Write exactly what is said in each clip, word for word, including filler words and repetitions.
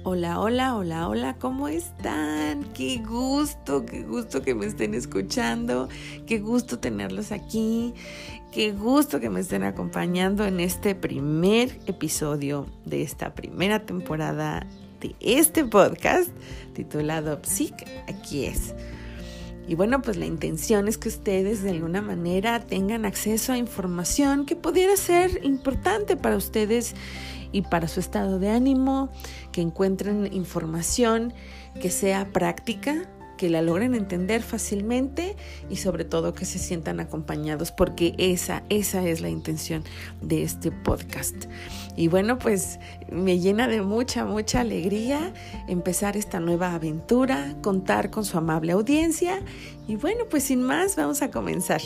Hola, hola, hola, hola, ¿cómo están? Qué gusto, qué gusto que me estén escuchando, qué gusto tenerlos aquí, qué gusto que me estén acompañando en este primer episodio de esta primera temporada de este podcast titulado Psic, aquí es. Y bueno, pues la intención es que ustedes de alguna manera tengan acceso a información que pudiera ser importante para ustedes y para su estado de ánimo, que encuentren información que sea práctica, que la logren entender fácilmente y sobre todo que se sientan acompañados, porque esa, esa es la intención de este podcast. Y bueno, pues me llena de mucha, mucha alegría empezar esta nueva aventura, contar con su amable audiencia y bueno, pues sin más, vamos a comenzar.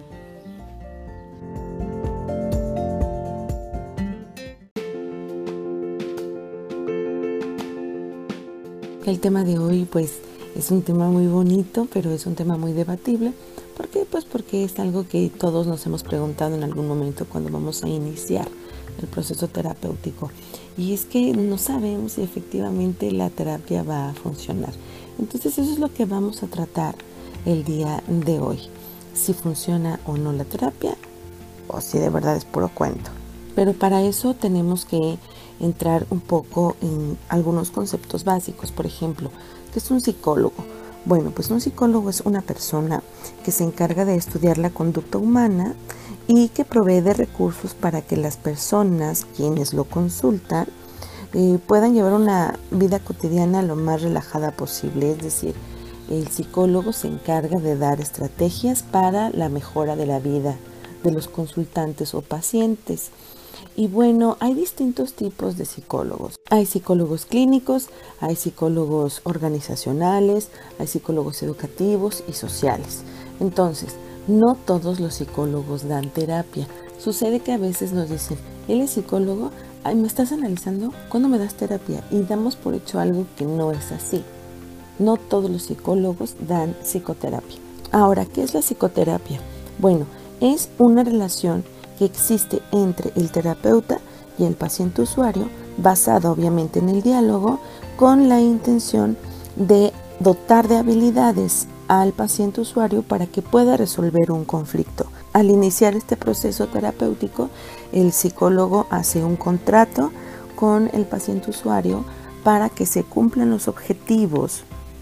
El tema de hoy pues es un tema muy bonito, pero es un tema muy debatible. ¿Por qué? Pues porque es algo que todos nos hemos preguntado en algún momento cuando vamos a iniciar el proceso terapéutico. Y es que no sabemos si efectivamente la terapia va a funcionar. Entonces eso es lo que vamos a tratar el día de hoy. Si funciona o no la terapia o si de verdad es puro cuento. Pero para eso tenemos que entrar un poco en algunos conceptos básicos. Por ejemplo, ¿qué es un psicólogo? Bueno, pues un psicólogo es una persona que se encarga de estudiar la conducta humana y que provee de recursos para que las personas, quienes lo consultan, eh, puedan llevar una vida cotidiana lo más relajada posible. Es decir, el psicólogo se encarga de dar estrategias para la mejora de la vida de los consultantes o pacientes. Y bueno, hay distintos tipos de psicólogos. Hay psicólogos clínicos, hay psicólogos organizacionales, hay psicólogos educativos y sociales. Entonces, no todos los psicólogos dan terapia. Sucede que a veces nos dicen, él es psicólogo, ay, ¿me estás analizando? ¿Cuándo me das terapia? Y damos por hecho algo que no es así. No todos los psicólogos dan psicoterapia. Ahora, ¿qué es la psicoterapia? Bueno, es una relación que existe entre el terapeuta y el paciente usuario, basada obviamente en el diálogo, con la intención de dotar de habilidades al paciente usuario para que pueda resolver un conflicto. Al iniciar este proceso terapéutico, el psicólogo hace un contrato con el paciente usuario para que se cumplan los objetivos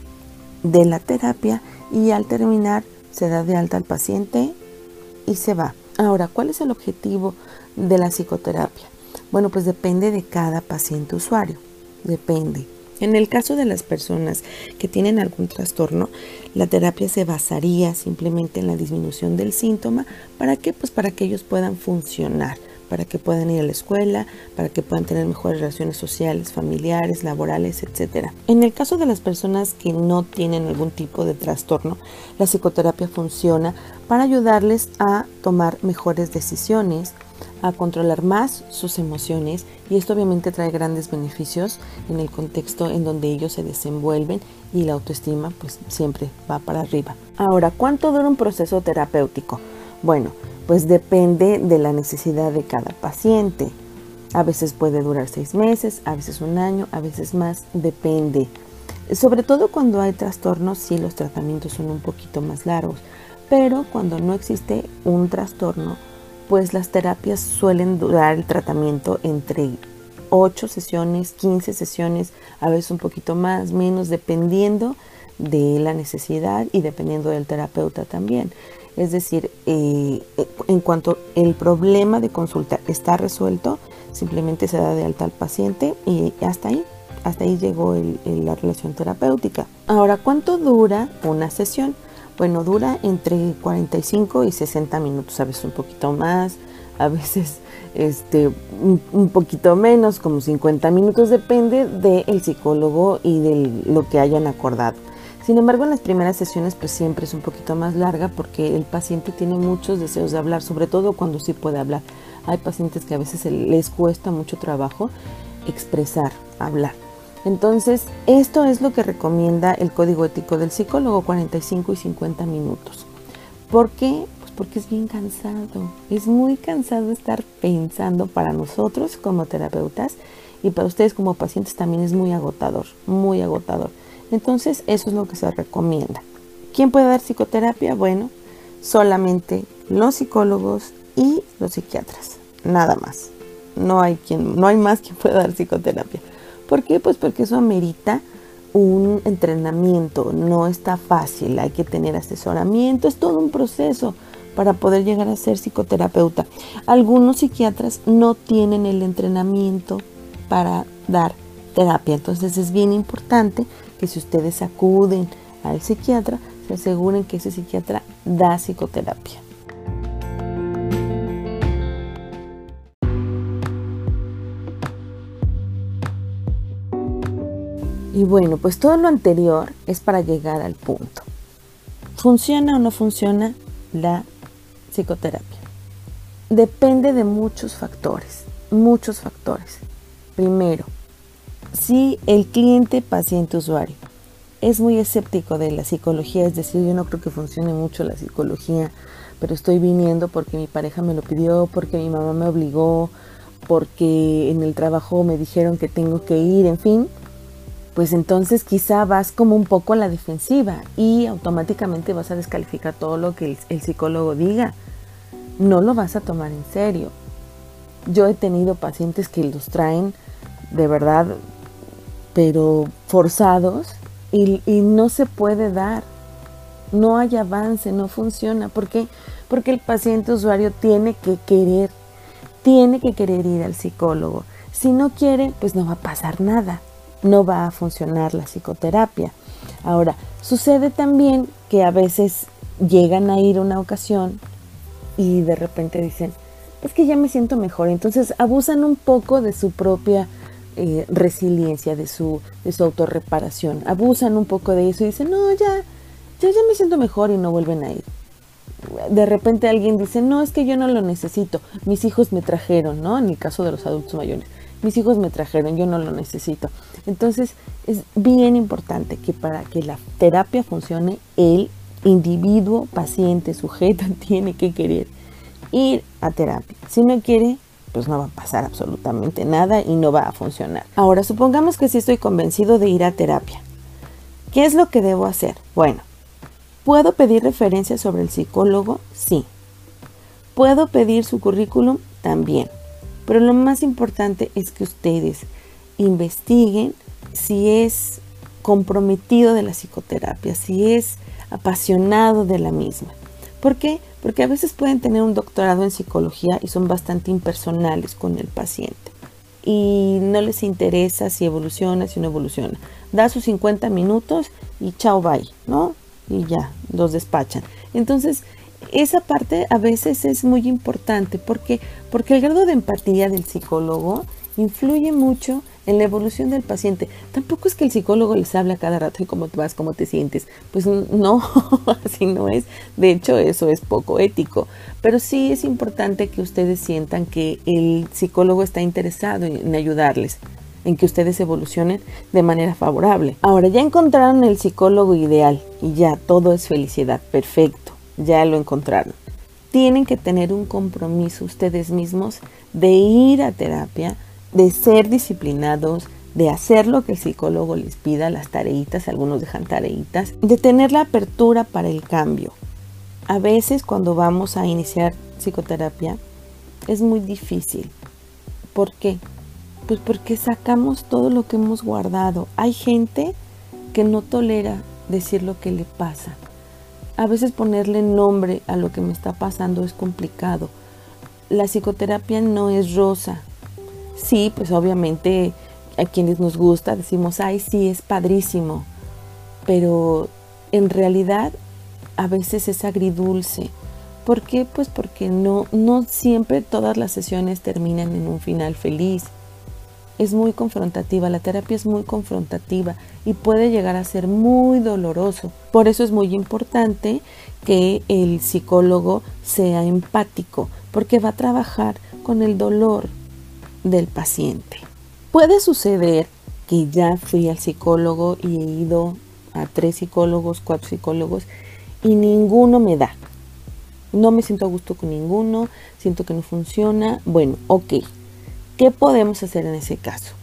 de la terapia y al terminar se da de alta al paciente y se va. Ahora, ¿cuál es el objetivo de la psicoterapia? Bueno, pues depende de cada paciente usuario, depende. En el caso de las personas que tienen algún trastorno, la terapia se basaría simplemente en la disminución del síntoma. ¿Para qué? Pues para que ellos puedan funcionar, para que puedan ir a la escuela, para que puedan tener mejores relaciones sociales, familiares, laborales, etcétera. En el caso de las personas que no tienen algún tipo de trastorno, la psicoterapia funciona para ayudarles a tomar mejores decisiones, a controlar más sus emociones, y esto obviamente trae grandes beneficios en el contexto en donde ellos se desenvuelven y la autoestima pues siempre va para arriba. Ahora, ¿cuánto dura un proceso terapéutico? Bueno, pues depende de la necesidad de cada paciente. A veces puede durar seis meses, a veces un año, a veces más, depende. Sobre todo cuando hay trastornos, sí, los tratamientos son un poquito más largos, pero cuando no existe un trastorno, pues las terapias suelen durar el tratamiento entre ocho sesiones, quince sesiones, a veces un poquito más, menos, dependiendo de la necesidad y dependiendo del terapeuta también. Es decir, eh, en cuanto el problema de consulta está resuelto, simplemente se da de alta al paciente y hasta ahí, hasta ahí llegó el, el, la relación terapéutica. Ahora, ¿cuánto dura una sesión? Bueno, dura entre cuarenta y cinco y sesenta minutos, a veces un poquito más, a veces este, un, un poquito menos, como cincuenta minutos, depende del psicólogo y de lo que hayan acordado. Sin embargo, en las primeras sesiones pues siempre es un poquito más larga porque el paciente tiene muchos deseos de hablar, sobre todo cuando sí puede hablar. Hay pacientes que a veces les cuesta mucho trabajo expresar, hablar. Entonces, esto es lo que recomienda el Código Ético del Psicólogo, cuarenta y cinco y cincuenta minutos. ¿Por qué? Pues porque es bien cansado. Es muy cansado estar pensando para nosotros como terapeutas y para ustedes como pacientes también es muy agotador, muy agotador. Entonces eso es lo que se recomienda. ¿Quién puede dar psicoterapia? Bueno, solamente los psicólogos y los psiquiatras, nada más. No hay quien, no hay más quien pueda dar psicoterapia. ¿Por qué? Pues porque eso amerita un entrenamiento, no está fácil, hay que tener asesoramiento, es todo un proceso para poder llegar a ser psicoterapeuta. Algunos psiquiatras no tienen el entrenamiento para dar terapia, entonces es bien importante que si ustedes acuden al psiquiatra, se aseguren que ese psiquiatra da psicoterapia. Y bueno, pues todo lo anterior es para llegar al punto. ¿Funciona o no funciona la psicoterapia? Depende de muchos factores, muchos factores. Primero, si el cliente, paciente, usuario es muy escéptico de la psicología, es decir, yo no creo que funcione mucho la psicología, pero estoy viniendo porque mi pareja me lo pidió, porque mi mamá me obligó, porque en el trabajo me dijeron que tengo que ir, en fin, pues entonces quizá vas como un poco a la defensiva y automáticamente vas a descalificar todo lo que el, el psicólogo diga. No lo vas a tomar en serio. Yo he tenido pacientes que los traen de verdad, pero forzados y, y no se puede dar. No hay avance, no funciona. ¿Por qué? Porque el paciente usuario tiene que querer, tiene que querer ir al psicólogo. Si no quiere, pues no va a pasar nada. No va a funcionar la psicoterapia. Ahora, sucede también que a veces llegan a ir una ocasión y de repente dicen, es que ya me siento mejor. Entonces abusan un poco de su propia eh, resiliencia, de su, de su autorreparación. Abusan un poco de eso y dicen, no, ya, ya, ya me siento mejor y no vuelven a ir. De repente alguien dice, no, es que yo no lo necesito. Mis hijos me trajeron, ¿no? En el caso de los adultos mayores. Mis hijos me trajeron, yo no lo necesito. Entonces, es bien importante que para que la terapia funcione, el individuo, paciente, sujeto, tiene que querer ir a terapia. Si no quiere, pues no va a pasar absolutamente nada y no va a funcionar. Ahora, supongamos que sí estoy convencido de ir a terapia. ¿Qué es lo que debo hacer? Bueno, ¿puedo pedir referencias sobre el psicólogo? Sí. ¿Puedo pedir su currículum? También. Pero lo más importante es que ustedes investiguen si es comprometido de la psicoterapia, si es apasionado de la misma. ¿Por qué? Porque a veces pueden tener un doctorado en psicología y son bastante impersonales con el paciente. Y no les interesa si evoluciona, si no evoluciona. Da sus cincuenta minutos y chao, bye, ¿no? Y ya, los despachan. Entonces, esa parte a veces es muy importante. ¿Por qué? Porque el grado de empatía del psicólogo influye mucho en la evolución del paciente. Tampoco es que el psicólogo les hable a cada rato y cómo te vas, cómo te sientes. Pues no, así no es. De hecho, eso es poco ético. Pero sí es importante que ustedes sientan que el psicólogo está interesado en ayudarles, en que ustedes evolucionen de manera favorable. Ahora, ya encontraron el psicólogo ideal y ya todo es felicidad. Perfecto, ya lo encontraron. Tienen que tener un compromiso ustedes mismos de ir a terapia, de ser disciplinados, de hacer lo que el psicólogo les pida, las tareitas, algunos dejan tareitas, de tener la apertura para el cambio. A veces cuando vamos a iniciar psicoterapia es muy difícil. ¿Por qué? Pues porque sacamos todo lo que hemos guardado. Hay gente que no tolera decir lo que le pasa. A veces ponerle nombre a lo que me está pasando es complicado. La psicoterapia no es rosa. Sí, pues obviamente a quienes nos gusta decimos, ay, sí, es padrísimo. Pero en realidad a veces es agridulce. ¿Por qué? Pues porque no, no siempre todas las sesiones terminan en un final feliz. Es muy confrontativa, la terapia es muy confrontativa y puede llegar a ser muy doloroso. Por eso es muy importante que el psicólogo sea empático, porque va a trabajar con el dolor del paciente. Puede suceder que ya fui al psicólogo y he ido a tres psicólogos, cuatro psicólogos y ninguno me da. No me siento a gusto con ninguno, siento que no funciona. Bueno, ok. ¿Qué podemos hacer en ese caso?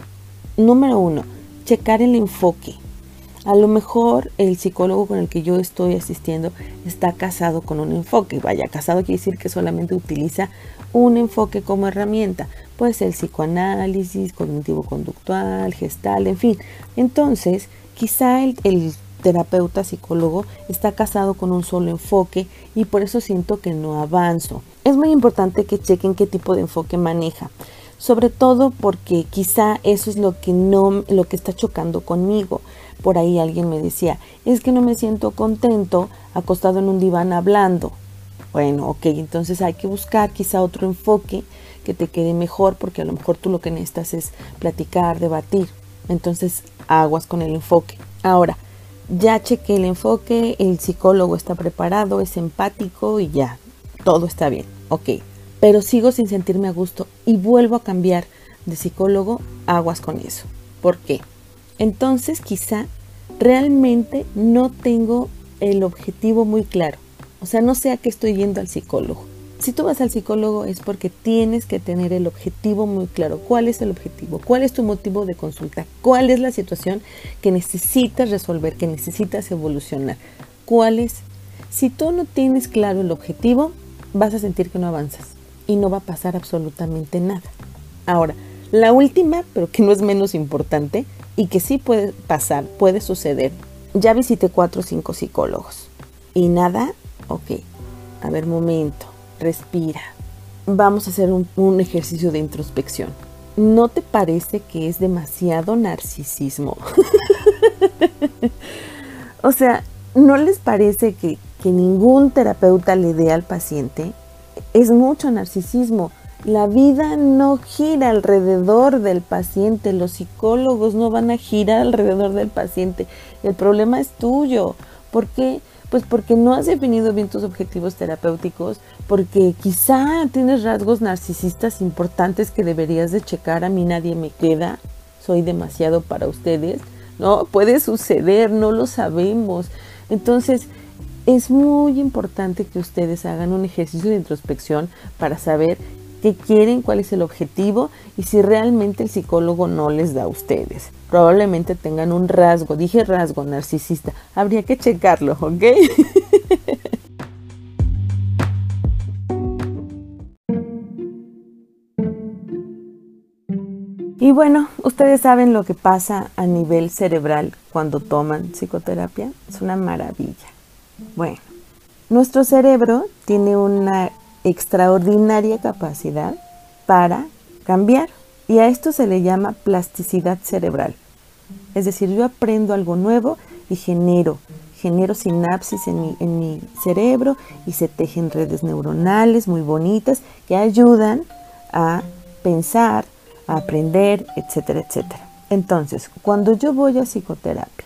número uno, checar el enfoque. A lo mejor el psicólogo con el que yo estoy asistiendo está casado con un enfoque. Vaya, casado quiere decir que solamente utiliza un enfoque como herramienta. Puede ser el psicoanálisis, cognitivo-conductual, gestal, en fin. Entonces, quizá el, el terapeuta psicólogo está casado con un solo enfoque y por eso siento que no avanzo. Es muy importante que chequen qué tipo de enfoque maneja. Sobre todo porque quizá eso es lo que no, lo que está chocando conmigo. Por ahí alguien me decía, es que no me siento contento acostado en un diván hablando. Bueno, ok, entonces hay que buscar quizá otro enfoque que te quede mejor, porque a lo mejor tú lo que necesitas es platicar, debatir. Entonces, aguas con el enfoque. Ahora, ya chequé el enfoque, el psicólogo está preparado, es empático y ya, todo está bien, ok. Pero sigo sin sentirme a gusto y vuelvo a cambiar de psicólogo, aguas con eso. ¿Por qué? Entonces quizá realmente no tengo el objetivo muy claro. O sea, no sé a qué estoy yendo al psicólogo. Si tú vas al psicólogo es porque tienes que tener el objetivo muy claro. ¿Cuál es el objetivo? ¿Cuál es tu motivo de consulta? ¿Cuál es la situación que necesitas resolver, que necesitas evolucionar? ¿Cuál es? Si tú no tienes claro el objetivo, vas a sentir que no avanzas y no va a pasar absolutamente nada. Ahora, la última, pero que no es menos importante y que sí puede pasar, puede suceder. Ya visité cuatro o cinco psicólogos y nada, ok. A ver, momento, respira. Vamos a hacer un, un ejercicio de introspección. ¿No te parece que es demasiado narcisismo? O sea, ¿no les parece que, que ningún terapeuta le dé al paciente? Es mucho narcisismo. La vida no gira alrededor del paciente. Los psicólogos no van a girar alrededor del paciente. El problema es tuyo. ¿Por qué? Pues porque no has definido bien tus objetivos terapéuticos, porque quizá tienes rasgos narcisistas importantes que deberías de checar. A mí nadie me queda, soy demasiado para ustedes. No, puede suceder, no lo sabemos. Entonces, es muy importante que ustedes hagan un ejercicio de introspección para saber qué quieren, cuál es el objetivo y si realmente el psicólogo no les da a ustedes. Probablemente tengan un rasgo, dije rasgo narcisista, habría que checarlo, ¿ok? Y bueno, ustedes saben lo que pasa a nivel cerebral cuando toman psicoterapia. Es una maravilla. Bueno, nuestro cerebro tiene una extraordinaria capacidad para cambiar y a esto se le llama plasticidad cerebral. Es decir, yo aprendo algo nuevo y genero, genero sinapsis en mi, en mi cerebro y se tejen redes neuronales muy bonitas que ayudan a pensar, a aprender, etcétera, etcétera. Entonces, cuando yo voy a psicoterapia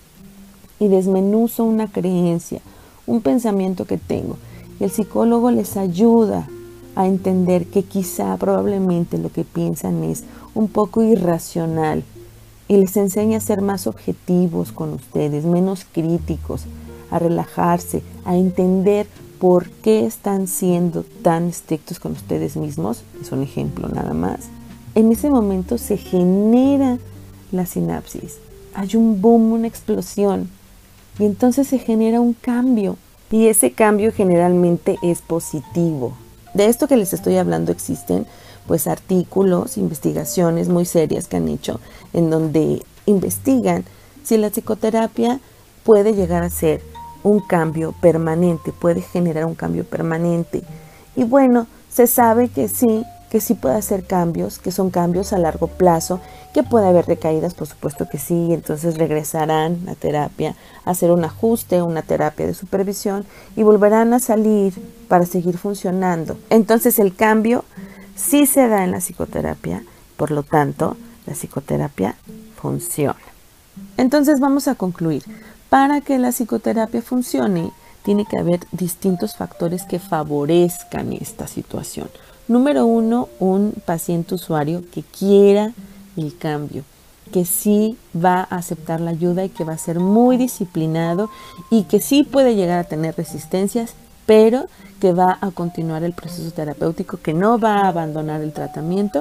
y desmenuzo una creencia, un pensamiento que tengo, y el psicólogo les ayuda a entender que quizá probablemente lo que piensan es un poco irracional y les enseña a ser más objetivos con ustedes, menos críticos, a relajarse, a entender por qué están siendo tan estrictos con ustedes mismos, es un ejemplo nada más. En ese momento se genera la sinapsis, hay un boom, una explosión y entonces se genera un cambio. Y ese cambio generalmente es positivo. De esto que les estoy hablando existen pues artículos, investigaciones muy serias que han hecho en donde investigan si la psicoterapia puede llegar a ser un cambio permanente, puede generar un cambio permanente. Y bueno, se sabe que sí, que sí puede hacer cambios, que son cambios a largo plazo, que puede haber recaídas, por supuesto que sí, entonces regresarán a terapia, a hacer un ajuste, una terapia de supervisión y volverán a salir para seguir funcionando. Entonces el cambio sí se da en la psicoterapia, por lo tanto, la psicoterapia funciona. Entonces vamos a concluir. Para que la psicoterapia funcione, tiene que haber distintos factores que favorezcan esta situación. Número uno, un paciente usuario que quiera el cambio, que sí va a aceptar la ayuda y que va a ser muy disciplinado y que sí puede llegar a tener resistencias, pero que va a continuar el proceso terapéutico, que no va a abandonar el tratamiento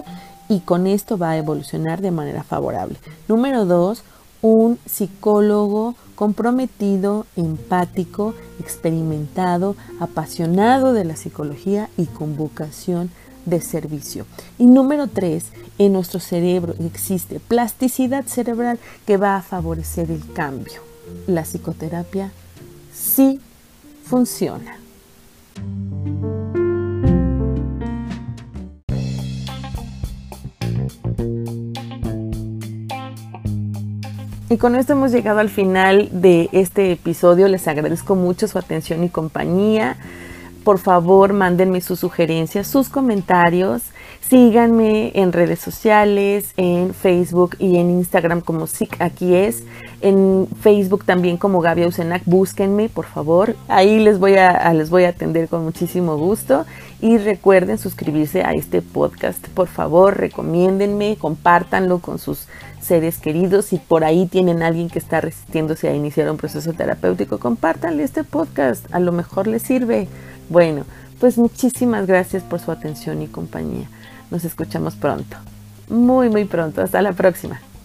y con esto va a evolucionar de manera favorable. Número dos, un psicólogo comprometido, empático, experimentado, apasionado de la psicología y con vocación de servicio. Y número tres, en nuestro cerebro existe plasticidad cerebral que va a favorecer el cambio. La psicoterapia sí funciona. Y con esto hemos llegado al final de este episodio. Les agradezco mucho su atención y compañía. Por favor, mándenme sus sugerencias, sus comentarios. Síganme en redes sociales, en Facebook y en Instagram como Sic Aquí Es. En Facebook también como Gaby Ausenac. Búsquenme, por favor. Ahí les voy a, les voy a atender con muchísimo gusto. Y recuerden suscribirse a este podcast. Por favor, recomiéndenme, compártanlo con sus seres queridos. Si por ahí tienen a alguien que está resistiéndose a iniciar un proceso terapéutico, compártanle este podcast. A lo mejor les sirve. Bueno, pues muchísimas gracias por su atención y compañía. Nos escuchamos pronto. Muy, muy pronto. Hasta la próxima.